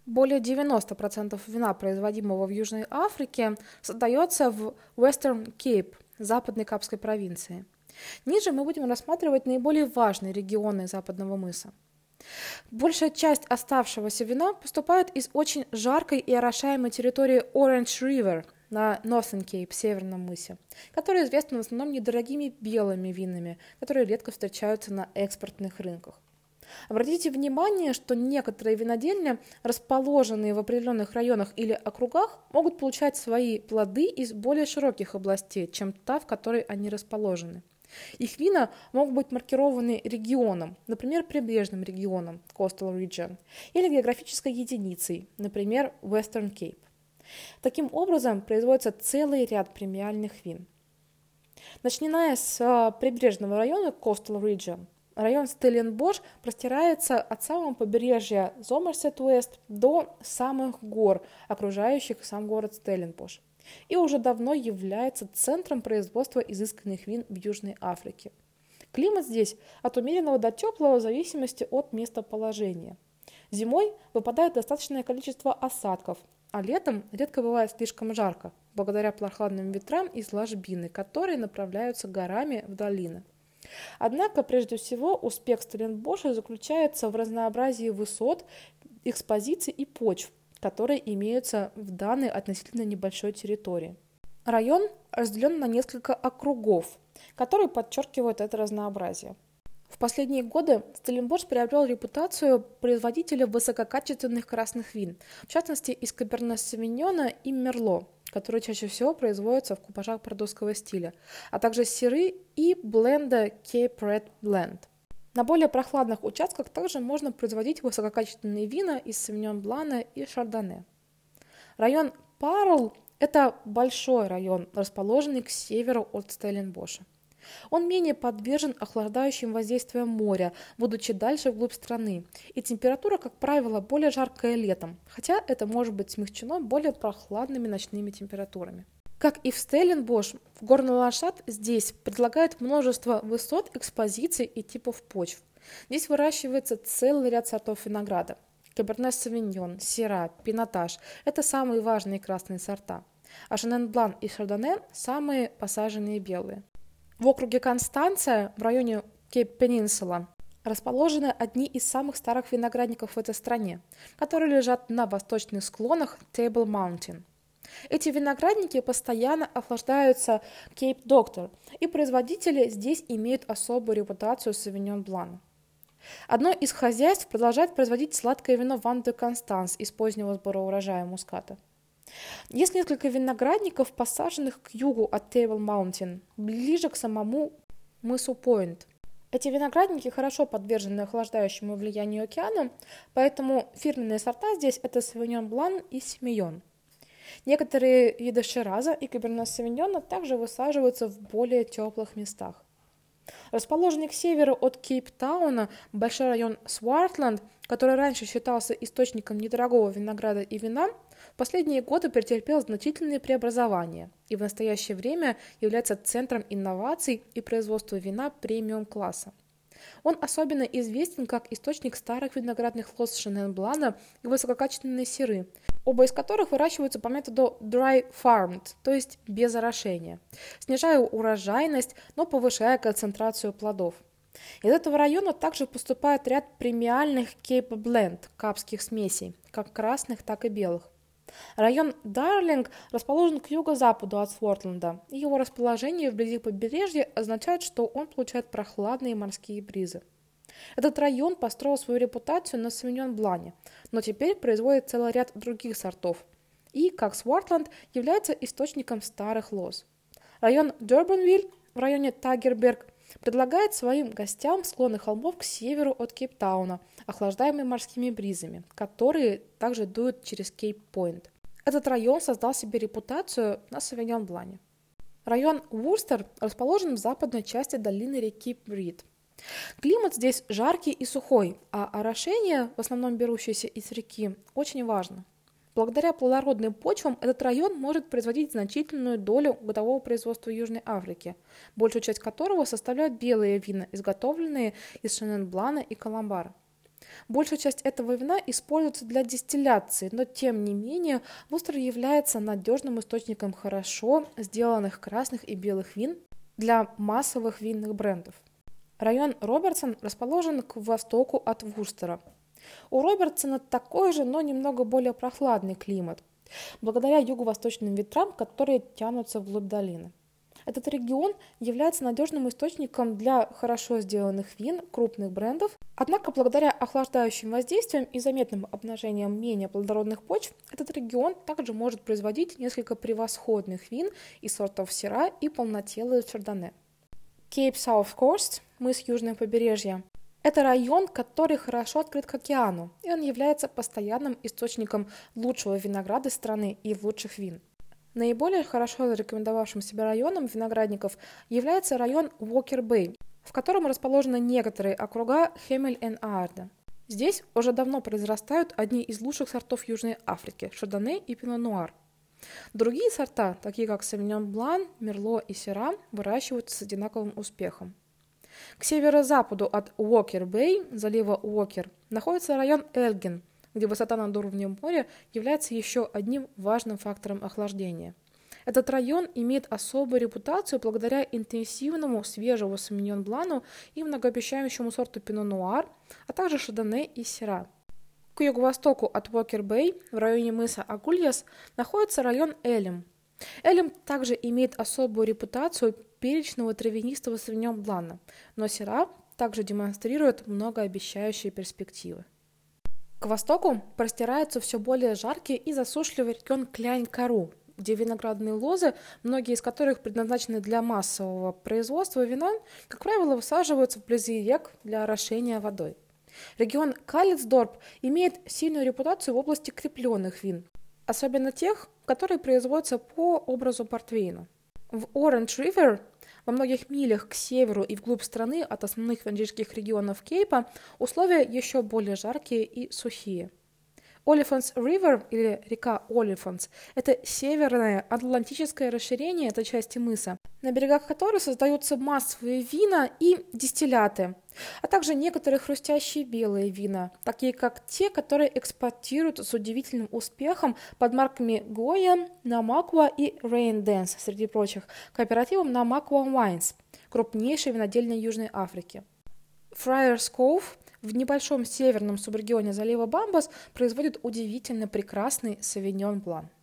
Более 90% вина, производимого в Южной Африке, создается в Western Cape, западной Капской провинции. Ниже мы будем рассматривать наиболее важные регионы Западного мыса. Большая часть оставшегося вина поступает из очень жаркой и орошаемой территории Orange River на Northern Cape, Северном мысе, которая известна в основном недорогими белыми винами, которые редко встречаются на экспортных рынках. Обратите внимание, что некоторые винодельни, расположенные в определенных районах или округах, могут получать свои плоды из более широких областей, чем та, в которой они расположены. Их вина могут быть маркированы регионом, например, прибрежным регионом, Coastal Region, или географической единицей, например, Western Cape. Таким образом, производится целый ряд премиальных вин. Начиная с прибрежного района Coastal Region, район Стелленбош простирается от самого побережья Сомерсет-Уэст до самых гор, окружающих сам город Стелленбош, и уже давно является центром производства изысканных вин в Южной Африке. Климат здесь от умеренного до теплого в зависимости от местоположения. Зимой выпадает достаточное количество осадков, а летом редко бывает слишком жарко, благодаря прохладным ветрам из ложбины, которые направляются горами в долины. Однако, прежде всего, успех Стелленбоша заключается в разнообразии высот, экспозиций и почв, которые имеются в данной относительно небольшой территории. Район разделен на несколько округов, которые подчеркивают это разнообразие. В последние годы Стелленбош приобрел репутацию производителя высококачественных красных вин, в частности из Каберне-Совиньона и Мерло, которые чаще всего производятся в купажах бордоского стиля, а также сиры и бленда Cape Red Blend. На более прохладных участках также можно производить высококачественные вина из Савиньон Блана и Шардоне. Район Парл – это большой район, расположенный к северу от Стелленбоша. Он менее подвержен охлаждающим воздействиям моря, будучи дальше вглубь страны, и температура, как правило, более жаркая летом, хотя это может быть смягчено более прохладными ночными температурами. Как и в Стелленбош, горный ландшафт здесь предлагает множество высот, экспозиций и типов почв. Здесь выращивается целый ряд сортов винограда. Каберне-Совиньон, Сира, Пинотаж – это самые важные красные сорта, а Шенен Блан и Шардоне – самые посаженные белые. В округе Констанция, в районе Кейп-Пенинсула, расположены одни из самых старых виноградников в этой стране, которые лежат на восточных склонах Table Mountain. Эти виноградники постоянно охлаждаются Cape Doctor, и производители здесь имеют особую репутацию Савиньон Блана. Одно из хозяйств продолжает производить сладкое вино Ван де Констанс из позднего сбора урожая муската. Есть несколько виноградников, посаженных к югу от Table Mountain, ближе к самому мысу Пойнт. Эти виноградники хорошо подвержены охлаждающему влиянию океана, поэтому фирменные сорта здесь это Савиньон Блан и Семейон. Некоторые виды Шираза и Каберне-Совиньона также высаживаются в более теплых местах. Расположенный к северу от Кейптауна большой район Свартленд, который раньше считался источником недорогого винограда и вина, в последние годы претерпел значительные преобразования и в настоящее время является центром инноваций и производства вина премиум-класса. Он особенно известен как источник старых виноградных лоз Шенен Блана и высококачественные сиры, оба из которых выращиваются по методу dry farmed, то есть без орошения, снижая урожайность, но повышая концентрацию плодов. Из этого района также поступает ряд премиальных Cape Blend, капских смесей, как красных, так и белых. Район Дарлинг расположен к юго-западу от Свортленда, и его расположение вблизи побережья означает, что он получает прохладные морские бризы. Этот район построил свою репутацию на Савиньон Блане, но теперь производит целый ряд других сортов и, как Свортленд, является источником старых лоз. Район Дербенвиль в районе Тагерберг предлагает своим гостям склоны холмов к северу от Кейптауна, охлаждаемые морскими бризами, которые также дуют через Кейп-Пойнт. Этот район создал себе репутацию на Савиньон Блане. Район Вурстер расположен в западной части долины реки Брид. Климат здесь жаркий и сухой, а орошение, в основном берущееся из реки, очень важно. Благодаря плодородным почвам этот район может производить значительную долю годового производства Южной Африки, большую часть которого составляют белые вина, изготовленные из Шенен Блана и Каламбара. Большая часть этого вина используется для дистилляции, но тем не менее Вустер является надежным источником хорошо сделанных красных и белых вин для массовых винных брендов. Район Робертсон расположен к востоку от Вустера. У Робертсона такой же, но немного более прохладный климат, благодаря юго-восточным ветрам, которые тянутся вглубь долины. Этот регион является надежным источником для хорошо сделанных вин крупных брендов, однако благодаря охлаждающим воздействиям и заметным обнажениям менее плодородных почв, этот регион также может производить несколько превосходных вин из сортов Сира и полнотелые Шардоне. Cape South Coast, мыс Южное побережье, это район, который хорошо открыт к океану, и он является постоянным источником лучшего винограда страны и лучших вин. Наиболее хорошо зарекомендовавшим себя районом виноградников является район Уокер-Бэй, в котором расположены некоторые округа Хемель-эн-Аарде. Здесь уже давно произрастают одни из лучших сортов Южной Африки – Шардоне и Пино-Нуар. Другие сорта, такие как Савиньон Блан, Мерло и Сира, выращиваются с одинаковым успехом. К северо-западу от Уокер-Бэй, залива Уокер, находится район Элгин, где высота над уровнем моря является еще одним важным фактором охлаждения. Этот район имеет особую репутацию благодаря интенсивному свежему Савиньон Блану и многообещающему сорту Пино Нуар, а также Шардоне и Сира. К юго-востоку от Уокер-Бэй, в районе мыса Агульяс, находится район Элем. Элем также имеет особую репутацию перечного травянистого Савиньон Блана, но Сира также демонстрирует многообещающие перспективы. К востоку простирается все более жаркий и засушливый регион Кляйн-Кару, где виноградные лозы, многие из которых предназначены для массового производства вина, как правило, высаживаются вблизи рек для орошения водой. Регион Калицдорп имеет сильную репутацию в области крепленных вин, особенно тех, которые производятся по образу портвейна. В Оранж-Ривер, во многих милях к северу и вглубь страны от основных винодельских регионов Кейпа, условия еще более жаркие и сухие. Олифантс Ривер, или река Олифантс, это северное атлантическое расширение этой части мыса, на берегах которой создаются массовые вина и дистилляты, а также некоторые хрустящие белые вина, такие как те, которые экспортируют с удивительным успехом под марками Goya, Namaqua и Rain Dance, среди прочих, кооперативом Namaqua Wines, крупнейшей винодельной Южной Африки. Friars Cove в небольшом северном субрегионе залива Бамбас производит удивительно прекрасный Савиньон Блан.